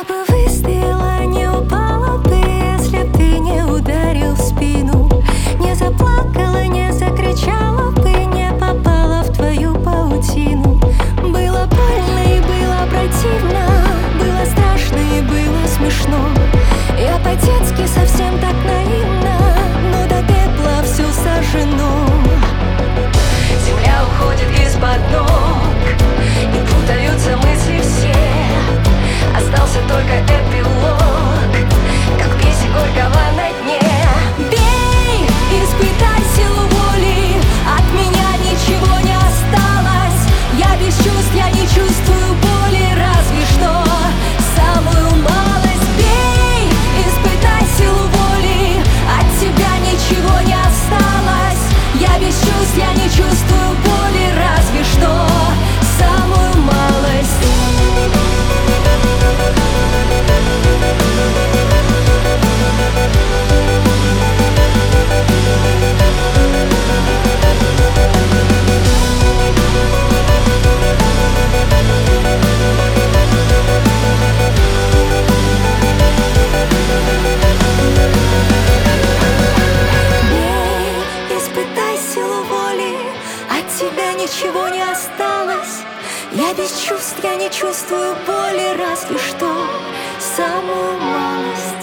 бы выстояла, не упала бы, если б ты не ударил в спину. Не заплакала, не закричала бы, не попала в твою паутину. Было больно и было противно, было страшно и было смешно. Я по-детски совсем так наивна, но до пепла все сожжено. Земля уходит из-под ног, и путаются мысли все. Остался только эпилог, как песня горького на дне. Бей, испытай силу воли, от меня ничего не осталось. Я без чувств, я не чувствую боли, разве что самую малость. Бей, испытай силу воли, от тебя ничего не осталось. Я без чувств, я не чувствую боли, разве что самую малость. Ничего не осталось. Я без чувств, я не чувствую боли, разве что самую малость.